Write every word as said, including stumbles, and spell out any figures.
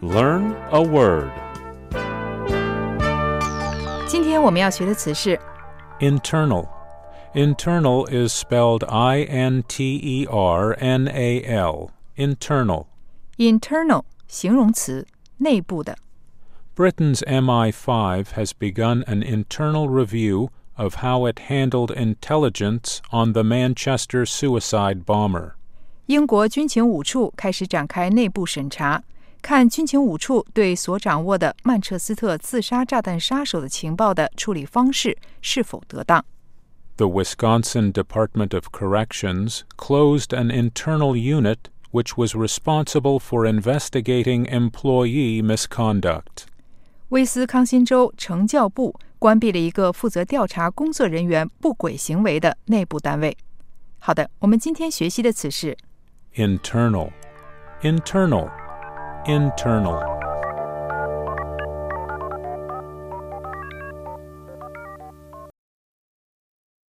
Learn a word. 今天我们要学的词是 Internal. Internal is spelled I N T E R N A L. Internal. internal 形容词，内部的。 Britain's M I five has begun an internal review of how it handled intelligence on the Manchester suicide bomber. 英国军情五处开始展开内部审查，看军情五处对所掌握的曼彻斯特自杀炸弹杀手的情报的处理方式是否得当。 The Wisconsin Department of Corrections closed an internal unit which was responsible for investigating employee misconduct. 威斯康辛州惩教部关闭了一个负责调查工作人员不轨行为的内部单位。好的，我们今天学习的词是 Internal. Internal. Internal.